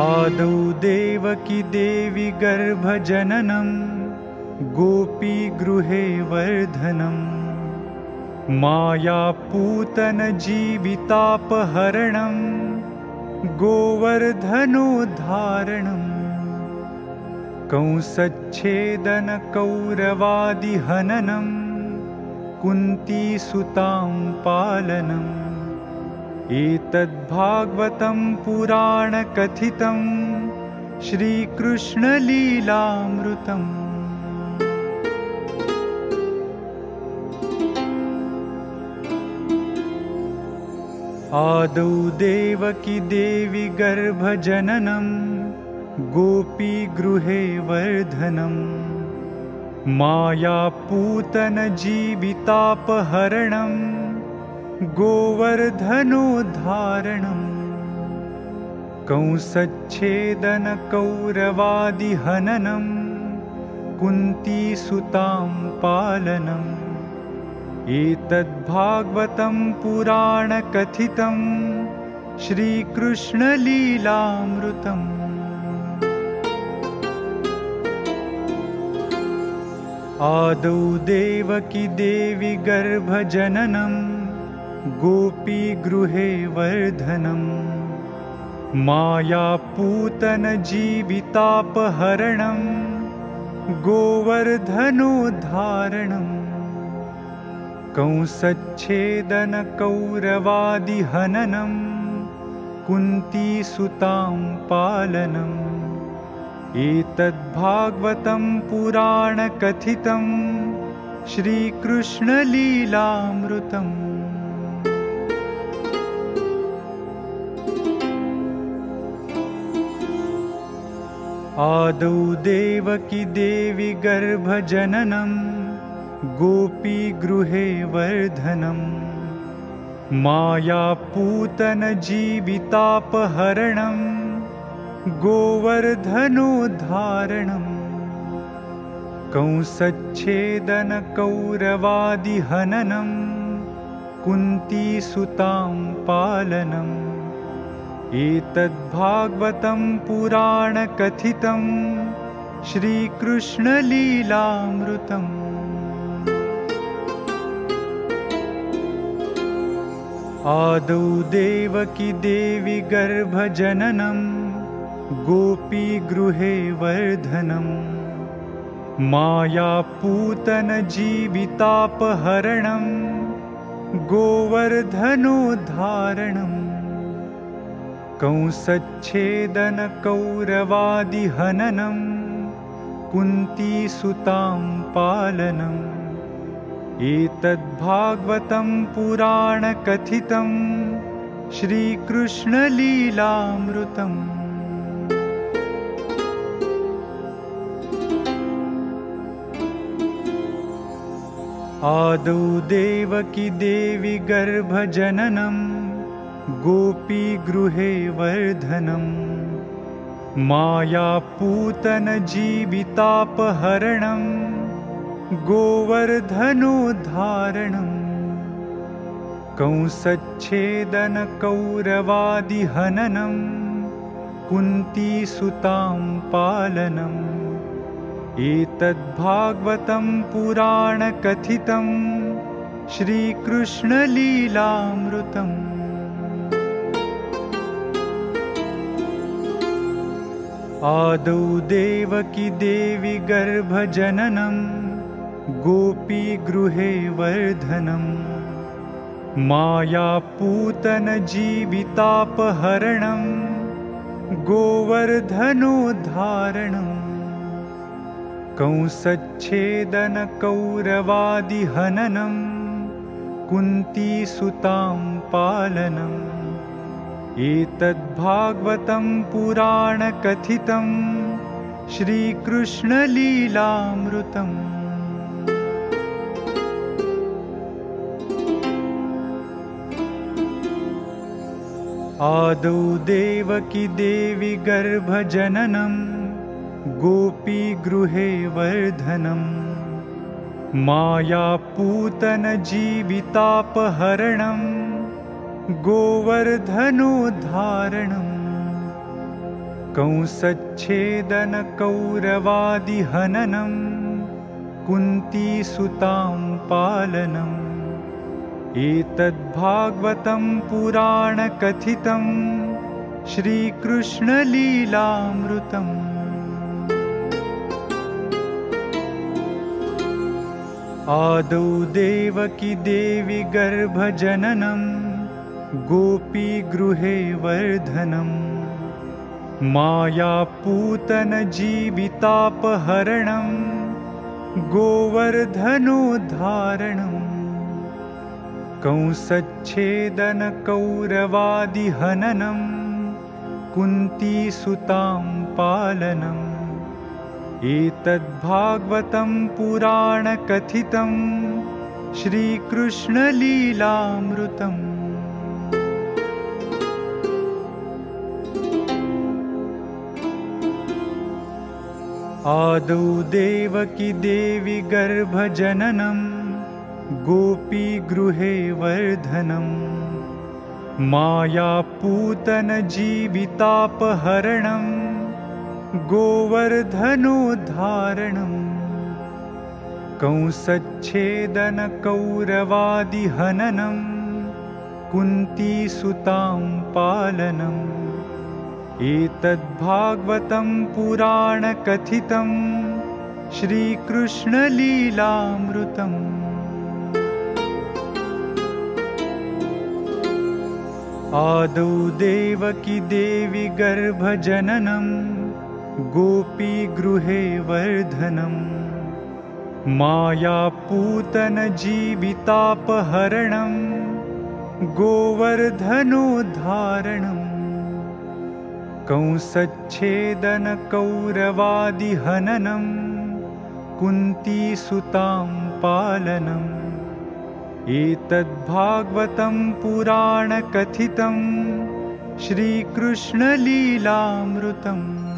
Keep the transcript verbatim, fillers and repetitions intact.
आदौ देवकी देवी गर्भजननं गोपीगृहे वर्धनं मायापूतनजीवितापहरणं गोवर्धनोद्धारणं कंसच्छेदनकौरवादिहननं कुन्तीसुतां पालनम् एतद्भागवतं पुराणकथितं श्रीकृष्णलीलामृतम्। आदौ देवकी देवी गर्भजननं गोपीगृहे वर्धनं मायापूतनजीवितापहरणं गोवर्धनोद्धारणं कंसच्छेदनकौरवादिहननं कुन्तीसुतां पालनम् एतद्भागवतं पुराणकथितं श्रीकृष्णलीलामृतम्। आदौ देवकी देवी गर्भजननं गोपीगृहे वर्धनं मायापूतनजीवितापहरणं गोवर्धनोद्धारणं कंसच्छेदनकौरवादिहननं कुन्तीसुतां पालनम् एतद्भागवतं पुराणकथितं श्रीकृष्णलीलामृतम्। आदौ देवकी देवी गर्भजननं गोपीगृहे वर्धनं मायापूतनजीवितापहरणं गोवर्धनोद्धारणं कंसच्छेदनकौरवादिहननं कुन्तीसुतां पालनम् एतद्भागवतं पुराणकथितं श्रीकृष्णलीलामृतम्। आदौ देवकी देवी गर्भजननं गोपीगृहे वर्धनं मायापूतनजीवितापहरणं गोवर्धनोद्धारणं कंसच्छेदनकौरवादिहननं कुन्तीसुतां पालनम् एतद्भागवतं पुराणकथितं श्रीकृष्णलीलामृतम्। आदौ देवकी देवी गर्भजननं गोपीगृहे वर्धनं मायापूतनजीवितापहरणं गोवर्धनोद्धारणं कंसच्छेदनकौरवादिहननं कुन्तीसुतां पालनम् एतद्भागवतं पुराणकथितं श्रीकृष्णलीलामृतम्। आदौ देवकी देवी गर्भजननं गोपीगृहे वर्धनं मायापूतनजीवितापहरणं गोवर्धनोद्धारणं कंसच्छेदनकौरवादिहननं कुन्तीसुतां पालनम् एतद्भागवतं पुराणकथितं श्रीकृष्णलीलामृतम्। आदौ देवकी देवी गर्भजननं गोपीगृहे वर्धनं मायापूतनजीवितापहरणं गोवर्धनोद्धारणं कंसच्छेदनकौरवादिहननं कुन्तीसुतां पालनम् एतद्भागवतं पुराणकथितं श्रीकृष्णलीलामृतम्। आदौ देवकी देवी गर्भजननं गोपीगृहे वर्धनम् मायापूतनजीवितापहरणं गोवर्धनोद्धारणम् कंसच्छेदनकौरवादिहननं कुन्तीसुतां पालनम् एतद्भागवतं पुराणकथितं श्रीकृष्णलीलामृतम्। आदौ देवकी देवी गर्भजननं गोपीगृहे वर्धनम् मायापूतनजीवितापहरणं गोवर्धनोद्धारणम् कंसच्छेदनकौरवादिहननं कुन्तीसुतां पालनम् एतद्भागवतं पुराणकथितं श्रीकृष्णलीलामृतम्। आदौ देवकी देवी गर्भजननं गोपीगृहे वर्धनम् मायापूतनजीवितापहरणं गोवर्धनोद्धारणम् कंसच्छेदनकौरवादिहननं कुन्तीसुतां पालनम् एतद्भागवतं पुराणकथितं श्रीकृष्णलीलामृतम्।